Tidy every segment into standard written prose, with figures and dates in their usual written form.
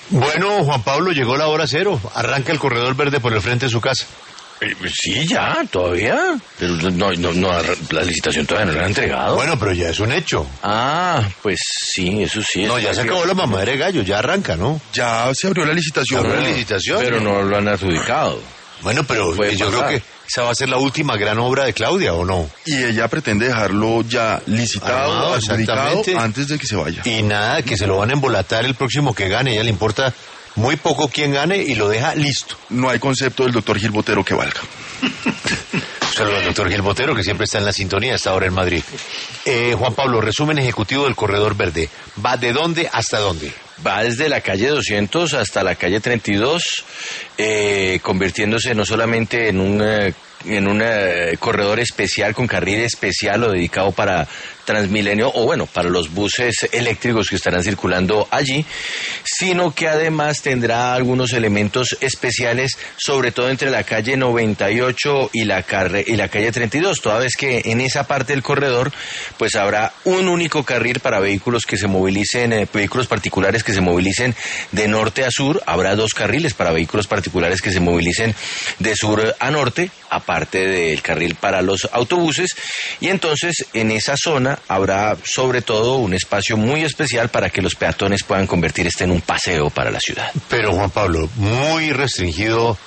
Bueno, Juan Pablo, llegó la hora cero. Arranca el corredor verde por el frente de su casa. Sí, ya, todavía. Pero no, la licitación todavía no la han entregado. Bueno, pero ya es un hecho. Ah, pues sí, eso sí. No, ya se acabó la mamadera de gallo, ya arranca, ¿no? Ya se abrió la licitación. ¿Se abrió la licitación? Pero no lo han adjudicado. Bueno, pero yo creo que esa va a ser la última gran obra de Claudia, ¿o no? Y ella pretende dejarlo ya licitado, adjudicado, antes de que se vaya. Y nada, que se lo van a embolatar el próximo que gane. A ella le importa muy poco quién gane y lo deja listo. No hay concepto del doctor Gil Botero que valga. Saludos al doctor Gil Botero, que siempre está en la sintonía hasta ahora en Madrid. Juan Pablo, resumen ejecutivo del corredor verde. ¿Va de dónde hasta dónde? Va desde la calle 200 hasta la calle 32, convirtiéndose no solamente en un corredor especial con carril especial o dedicado para Transmilenio, o bueno, para los buses eléctricos que estarán circulando allí, sino que además tendrá algunos elementos especiales, sobre todo entre la calle 98 y la calle 32, toda vez que en esa parte del corredor pues habrá un único carril para vehículos que se movilicen, vehículos particulares que se movilicen de norte a sur. Habrá 2 carriles para vehículos particulares que se movilicen de sur a norte, aparte del carril para los autobuses, y entonces en esa zona habrá sobre todo un espacio muy especial para que los peatones puedan convertir en un paseo para la ciudad. Pero Juan Pablo, muy restringido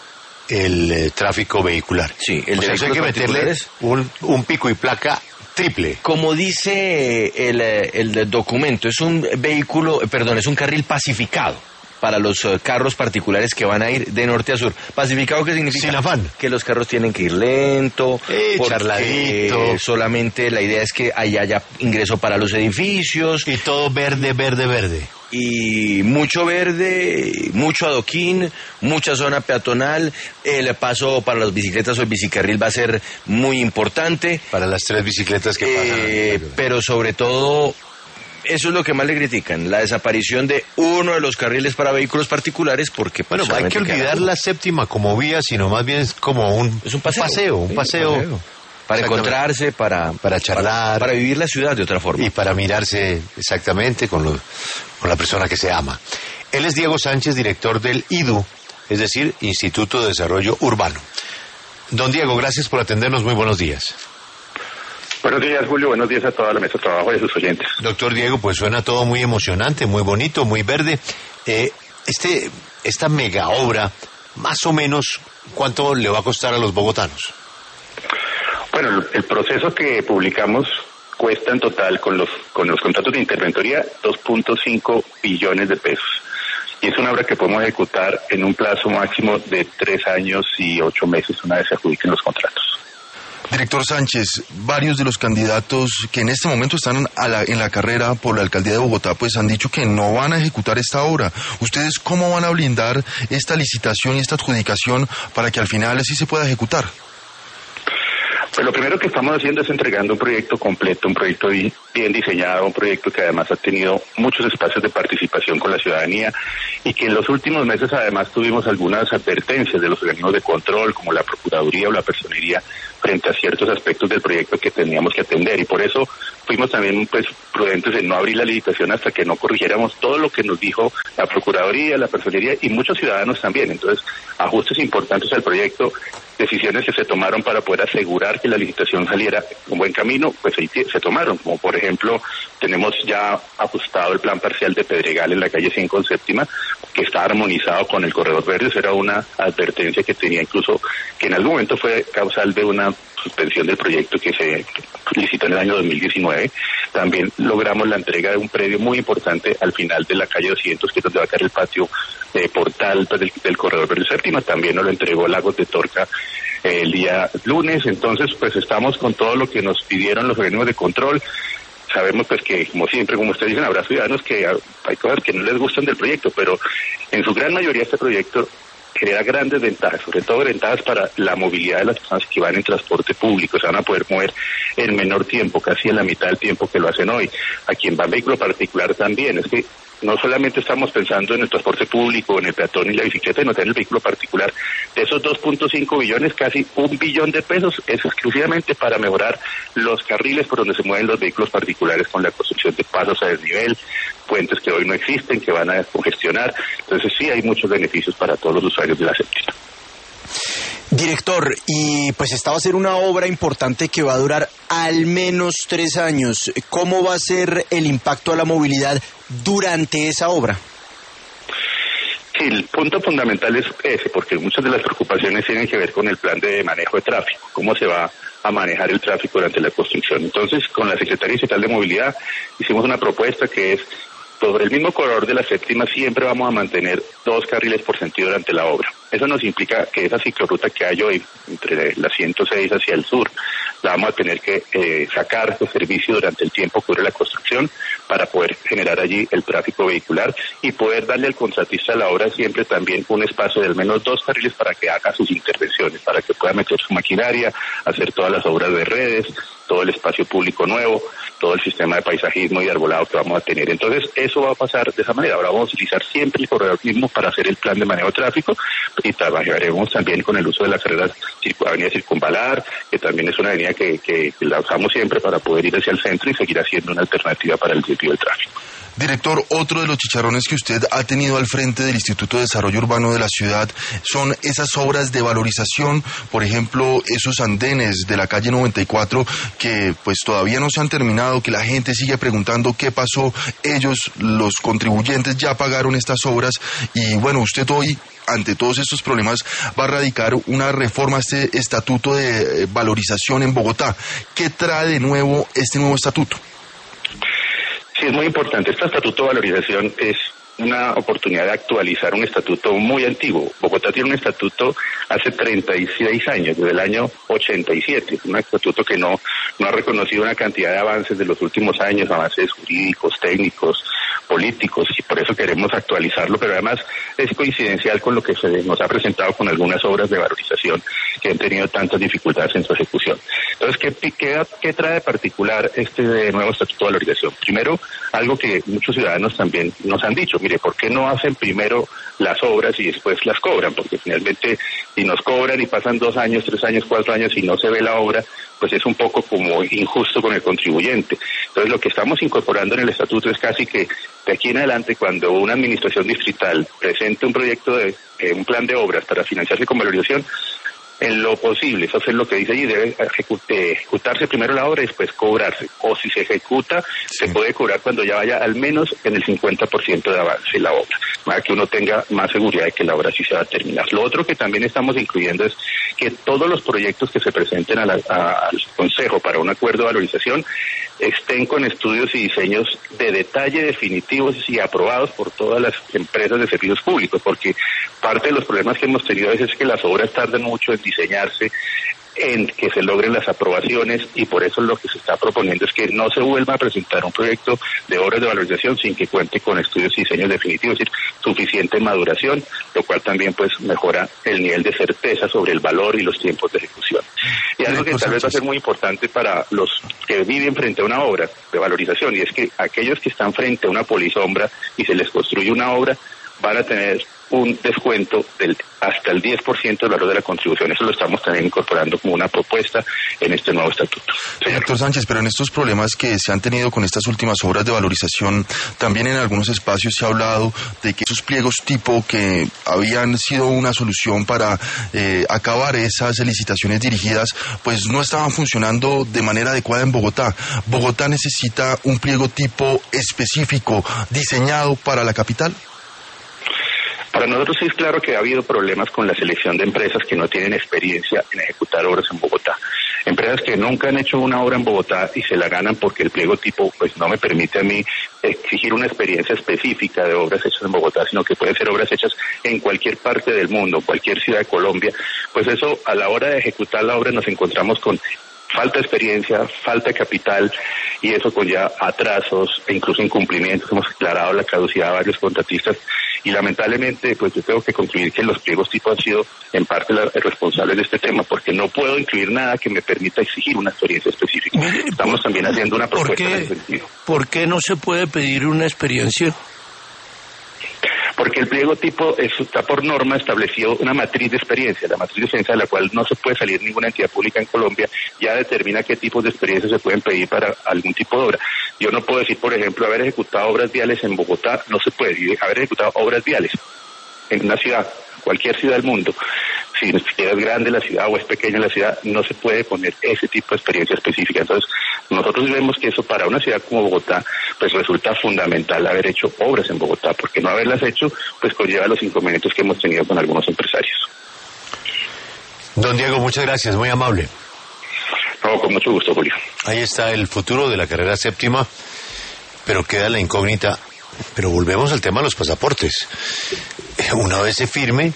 el tráfico vehicular. Sí, el de hay que meterle un pico y placa triple. Como dice el documento, es un carril pacificado para los carros particulares que van a ir de norte a sur. ¿Pacificado qué significa? Sin afán. Que los carros tienen que ir lento, charladito. Solamente la idea es que ahí haya ingreso para los edificios. Y todo verde, verde, verde. Y mucho verde, mucho adoquín, mucha zona peatonal. El paso para las bicicletas o el bicicarril va a ser muy importante. Para las 3 bicicletas que pasan. Pero sobre todo, eso es lo que más le critican, la desaparición de uno de los carriles para vehículos particulares, porque bueno, hay que olvidar la séptima como vía, sino más bien es como un paseo. Para encontrarse, para charlar, para vivir la ciudad de otra forma. Y para mirarse exactamente con la persona que se ama. Él es Diego Sánchez, director del IDU, es decir, Instituto de Desarrollo Urbano. Don Diego, gracias por atendernos, muy buenos días. Buenos días, Julio, buenos días a toda la mesa de trabajo y a sus oyentes. Doctor Diego, pues suena todo muy emocionante, muy bonito, muy verde. Esta mega obra, más o menos, ¿cuánto le va a costar a los bogotanos? Bueno, el proceso que publicamos cuesta en total con los contratos de interventoría 2.5 billones de pesos. Y es una obra que podemos ejecutar en un plazo máximo de 3 años y 8 meses una vez se adjudiquen los contratos. Director Sánchez, varios de los candidatos que en este momento están en la carrera por la alcaldía de Bogotá, pues han dicho que no van a ejecutar esta obra. ¿Ustedes cómo van a blindar esta licitación y esta adjudicación para que al final sí se pueda ejecutar? Pues lo primero que estamos haciendo es entregando un proyecto completo, un proyecto bien diseñado, un proyecto que además ha tenido muchos espacios de participación con la ciudadanía y que en los últimos meses además tuvimos algunas advertencias de los organismos de control, como la Procuraduría o la Personería, frente a ciertos aspectos del proyecto que teníamos que atender, y por eso fuimos también pues prudentes en no abrir la licitación hasta que no corrigiéramos todo lo que nos dijo la Procuraduría, la Personería y muchos ciudadanos también. Entonces, ajustes importantes al proyecto, decisiones que se tomaron para poder asegurar que la licitación saliera un buen camino, pues ahí se tomaron, como por ejemplo, tenemos ya ajustado el plan parcial de Pedregal en la calle 5 en séptima, que está armonizado con el corredor verde. Eso era una advertencia que tenía incluso, que en algún momento fue causal de una suspensión del proyecto que se licitó en el año 2019. También logramos la entrega de un predio muy importante al final de la calle 200, que es donde va a caer el patio portal del corredor verde séptima. También nos lo entregó Lagos de Torca el día lunes. Entonces, pues estamos con todo lo que nos pidieron los organismos de control. Sabemos pues que, como siempre, como ustedes dicen, habrá ciudadanos que hay cosas que no les gustan del proyecto, pero en su gran mayoría este proyecto crea grandes ventajas, sobre todo ventajas para la movilidad de las personas que van en transporte público. Se van a poder mover en menor tiempo, casi en la mitad del tiempo que lo hacen hoy. A quien va en vehículo particular también. Es que no solamente estamos pensando en el transporte público, en el peatón y la bicicleta, sino también en el vehículo particular. De esos 2.5 billones, casi 1 billón de pesos es exclusivamente para mejorar los carriles por donde se mueven los vehículos particulares con la construcción de pasos a desnivel, puentes que hoy no existen, que van a congestionar. Entonces sí hay muchos beneficios para todos los usuarios de la séptima. Director, y pues esta va a ser una obra importante que va a durar al menos 3 años. ¿Cómo va a ser el impacto a la movilidad durante esa obra? Sí, el punto fundamental es ese, porque muchas de las preocupaciones tienen que ver con el plan de manejo de tráfico, cómo se va a manejar el tráfico durante la construcción. Entonces, con la Secretaría Estatal de Movilidad hicimos una propuesta que es, sobre el mismo corredor de la séptima siempre vamos a mantener 2 carriles por sentido durante la obra. Eso nos implica que esa ciclorruta que hay hoy, entre la 106 hacia el sur, la vamos a tener que sacar de servicio durante el tiempo que dure la construcción para poder generar allí el tráfico vehicular y poder darle al contratista de la obra siempre también un espacio de al menos 2 carriles para que haga sus intervenciones, para que pueda meter su maquinaria, hacer todas las obras de redes, todo el espacio público nuevo, todo el sistema de paisajismo y arbolado que vamos a tener. Entonces, eso va a pasar de esa manera. Ahora vamos a utilizar siempre el corredor mismo para hacer el plan de manejo de tráfico y trabajaremos también con el uso de las carreras Avenida Circunvalar, que también es una avenida que la usamos siempre para poder ir hacia el centro y seguir haciendo una alternativa para el desvío del tráfico. Director, otro de los chicharrones que usted ha tenido al frente del Instituto de Desarrollo Urbano de la ciudad son esas obras de valorización, por ejemplo, esos andenes de la calle 94 que pues todavía no se han terminado, que la gente sigue preguntando qué pasó. Ellos, los contribuyentes, ya pagaron estas obras y bueno, usted hoy, ante todos estos problemas, va a radicar una reforma a este estatuto de valorización en Bogotá. ¿Qué trae de nuevo este nuevo estatuto? Sí, es muy importante. Este estatuto de valorización es una oportunidad de actualizar un estatuto muy antiguo. Bogotá tiene un estatuto hace 36 años, desde el año 87. Un estatuto que no ha reconocido una cantidad de avances de los últimos años, avances jurídicos, técnicos, políticos, y por eso queremos actualizarlo, pero además es coincidencial con lo que se nos ha presentado con algunas obras de valorización que han tenido tantas dificultades en su ejecución. Entonces, ¿qué trae de particular este nuevo estatuto de valorización? Primero, algo que muchos ciudadanos también nos han dicho, mire, ¿por qué no hacen primero las obras y después las cobran? Porque finalmente, si nos cobran y pasan 2 años, 3 años, 4 años y no se ve la obra, pues es un poco como injusto con el contribuyente. Entonces, lo que estamos incorporando en el estatuto es casi que de aquí en adelante, cuando una administración distrital presente un proyecto de un plan de obras para financiarse con valorización, en lo posible, eso es lo que dice allí, debe ejecutarse primero la obra y después cobrarse. O si se ejecuta, se puede cobrar cuando ya vaya al menos en el 50% de avance de la obra, para que uno tenga más seguridad de que la obra sí se va a terminar. Lo otro que también estamos incluyendo es que todos los proyectos que se presenten al Consejo para un acuerdo de valorización estén con estudios y diseños de detalle definitivos y aprobados por todas las empresas de servicios públicos, porque parte de los problemas que hemos tenido a veces es que las obras tardan mucho en diseñarse, en que se logren las aprobaciones, y por eso lo que se está proponiendo es que no se vuelva a presentar un proyecto de obras de valorización sin que cuente con estudios y diseños definitivos, es decir, suficiente maduración, lo cual también pues mejora el nivel de certeza sobre el valor y los tiempos de ejecución. Y algo que tal vez va a ser muy importante para los que viven frente a una obra de valorización, y es que aquellos que están frente a una polisombra y se les construye una obra, van a tener un descuento del hasta el 10% del valor de la contribución. Eso lo estamos también incorporando como una propuesta en este nuevo estatuto. Doctor Sánchez, pero en estos problemas que se han tenido con estas últimas obras de valorización, también en algunos espacios se ha hablado de que esos pliegos tipo que habían sido una solución para acabar esas licitaciones dirigidas, pues no estaban funcionando de manera adecuada en Bogotá. Bogotá necesita un pliego tipo específico, diseñado para la capital. Para nosotros sí es claro que ha habido problemas con la selección de empresas que no tienen experiencia en ejecutar obras en Bogotá. Empresas que nunca han hecho una obra en Bogotá y se la ganan porque el pliego tipo pues no me permite a mí exigir una experiencia específica de obras hechas en Bogotá, sino que pueden ser obras hechas en cualquier parte del mundo, cualquier ciudad de Colombia. Pues eso, a la hora de ejecutar la obra nos encontramos con falta de experiencia, falta de capital, y eso conlleva atrasos e incluso incumplimientos. Hemos declarado la caducidad de varios contratistas y lamentablemente pues yo tengo que concluir que los pliegos tipo han sido en parte responsables de este tema, porque no puedo incluir nada que me permita exigir una experiencia específica. Estamos también haciendo una propuesta en ese sentido. ¿Por qué no se puede pedir una experiencia? Porque el pliego tipo está por norma establecido una matriz de experiencia. La matriz de experiencia de la cual no se puede salir ninguna entidad pública en Colombia ya determina qué tipos de experiencias se pueden pedir para algún tipo de obra. Yo no puedo decir, por ejemplo, haber ejecutado obras viales en Bogotá, no se puede. Haber ejecutado obras viales en una ciudad, cualquier ciudad del mundo, si es grande la ciudad o es pequeña la ciudad, no se puede poner ese tipo de experiencia específica. Entonces, nosotros vemos que eso para una ciudad como Bogotá, pues resulta fundamental haber hecho obras en Bogotá, porque no haberlas hecho, pues conlleva los inconvenientes que hemos tenido con algunos empresarios. Don Diego, muchas gracias, muy amable. No, con mucho gusto, Julio. Ahí está el futuro de la carrera séptima, pero queda la incógnita. Pero volvemos al tema de los pasaportes. Una vez se firme,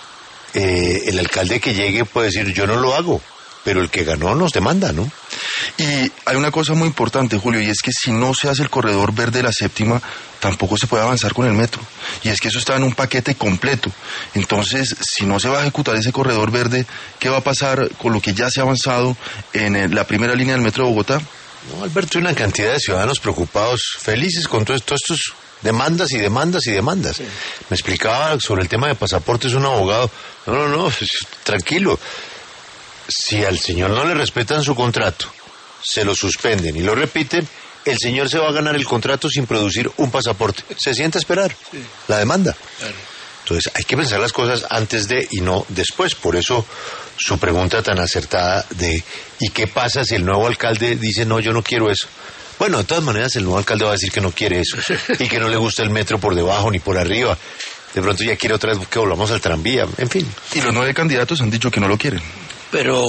el alcalde que llegue puede decir, yo no lo hago, pero el que ganó nos demanda, ¿no? Y hay una cosa muy importante, Julio, y es que si no se hace el corredor verde de la séptima, tampoco se puede avanzar con el metro. Y es que eso está en un paquete completo. Entonces, si no se va a ejecutar ese corredor verde, ¿qué va a pasar con lo que ya se ha avanzado en la primera línea del metro de Bogotá? No, Alberto, hay una cantidad de ciudadanos preocupados, felices con todos estos demandas y demandas y demandas. Sí. Me explicaba sobre el tema de pasaportes un abogado. No, tranquilo. Si al señor no le respetan su contrato, se lo suspenden y lo repiten, el señor se va a ganar el contrato sin producir un pasaporte. Se sienta a esperar la demanda. Claro. Entonces hay que pensar las cosas antes de y no después. Por eso su pregunta tan acertada de ¿y qué pasa si el nuevo alcalde dice no, yo no quiero eso? Bueno, de todas maneras el nuevo alcalde va a decir que no quiere eso y que no le gusta el metro por debajo ni por arriba. De pronto ya quiere otra vez que volvamos al tranvía, en fin. Y los 9 candidatos han dicho que no lo quieren. Pero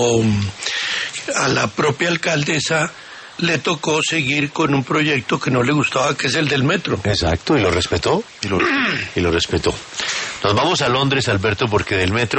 a la propia alcaldesa le tocó seguir con un proyecto que no le gustaba, que es el del metro. Exacto, y lo respetó. Y lo respetó. Nos vamos a Londres, Alberto, porque del metro